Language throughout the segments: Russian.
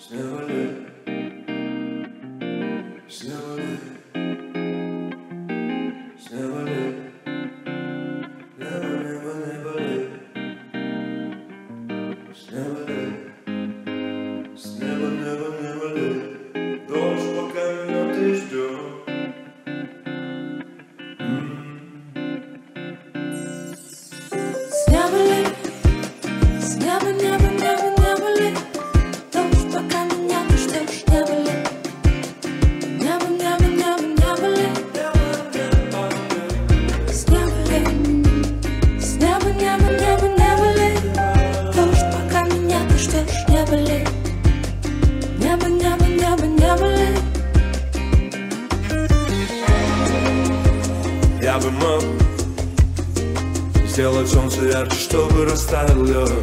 Дождь, пока меня ты ждешь. Я бы мог сделать солнце ярче, чтобы растаял лед.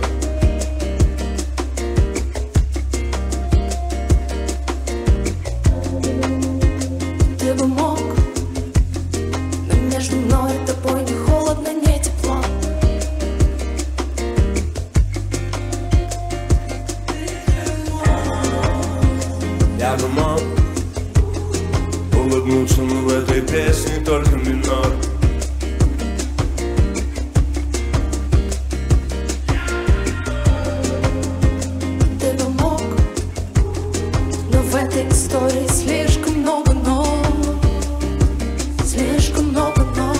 Ты бы мог, но между мной и тобой не холодно, не тепло. Я бы мог улыбнуться, но в этой песне только минор. Ты бы мог, но в этой истории слишком много но. Слишком много но.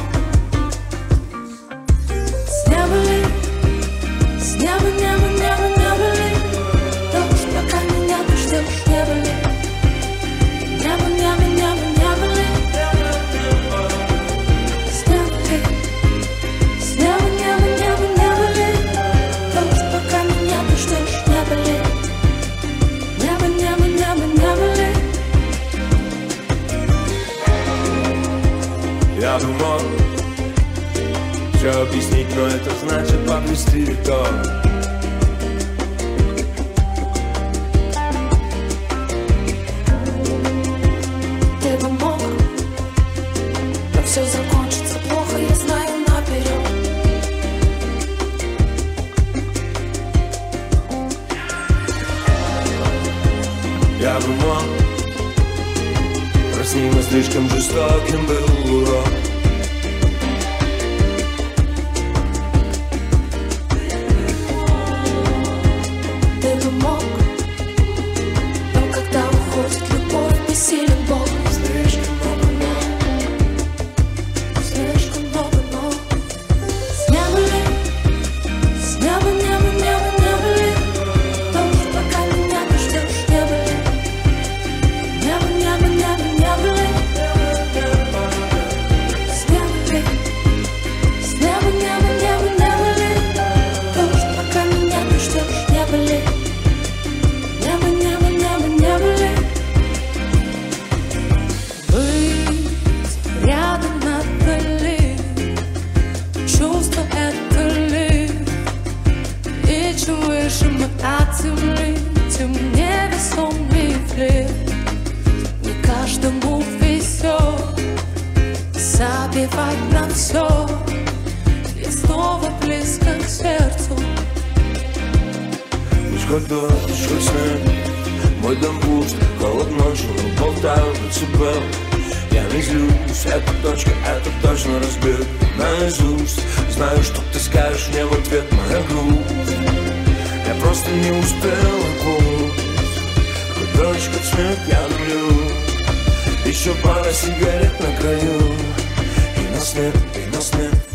С неба ли, с неба, неба, неба, неба ли дождь, пока меня ты ждешь, неба ли. Небо, небо, небо, небо ли. С неба ли, с неба, небо, небо, небо ли дождь, пока меня ты ждешь, неба ли. Небо, небо, небо, небо ли. Я бы мог все объяснить, но это значит подвести итог. Ты бы мог, но все закончится плохо, я знаю наперед. Я бы мог, прости, но слишком жестоким был урок. Ты бы мог, но когда уходит любовь, бессилен Бог. Слишком много но, слишком много но. С неба ли, с неба, неба, неба, неба ли дождь, пока меня ты ждешь, неба ли. Небо, небо, небо, небо ли. С неба ли, с неба, небо, небо, небо ли дождь, пока меня ты ждешь, неба ли. Небо, небо, небо, небо ли. Быть рядом надо ли, чувство это ли. И чем выше мы от земли, тем невесомый флир. Не каждому везет забивать на все и снова близко к сердцу. Пусть как дождь, пусть снег, мой дом пуст, холод ночью, болтаю децибел. Я не злюсь, эта точка, это точно разбит наизусть. Знаю, что ты скажешь мне в ответ, моя грусть. Я просто не успел окунуть, хоть дождь, как снег, я налью. Еще пара сигарет на краю, и нас нет, и нас нет.